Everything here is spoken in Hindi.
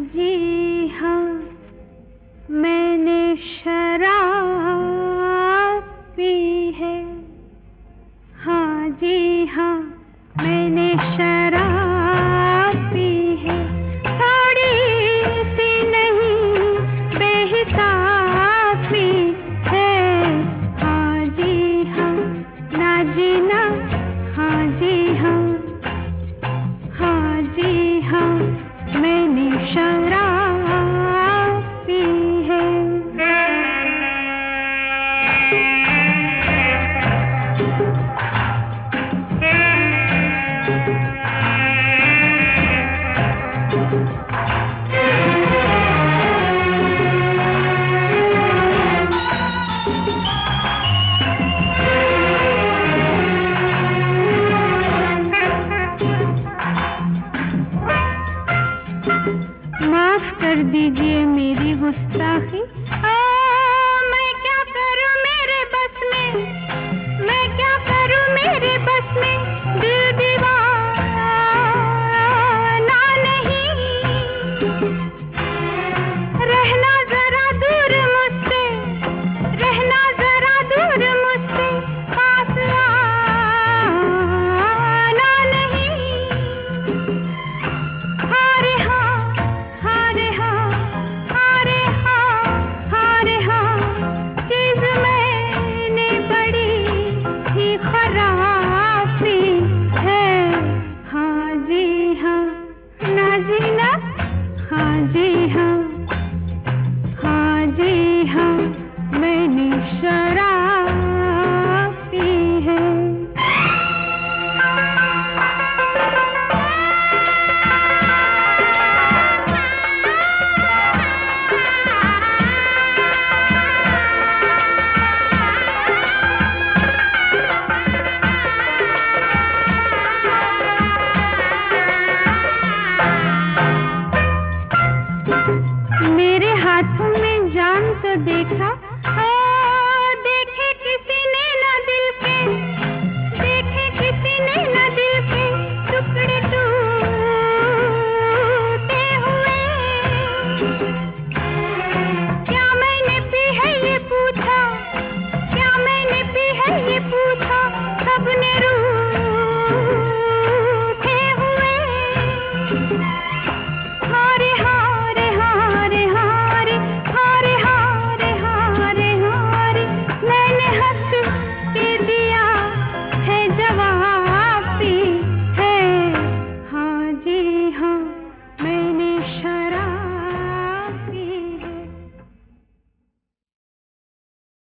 जी हाँ, मैंने शराब पी है। हाँ जी हाँ, मैंने शराब पी है। थोड़ी सी नहीं, बेहिसाब पी है। हाँ जी हाँ, ना जी ना। हाँ जी हाँ, हाँ जी हाँ, मैंने शराब पी है। माफ कर दीजिए मेरी गुस्ताखी। मैं क्या करूं मेरे बस में, मैं क्या करूं मेरे बस में। दिल दीवाना नहीं, रहना जरा दूर मुझसे, रहना जरा दूर मुझसे। पास आना नहीं। हारे हाँ, हारे हाँ, हारे हाँ, हारे हाँ, चीज मैंने बड़ी ही खराब पी है। हाँ जी हाँ, ना जी ना। हाँ जी हाँ।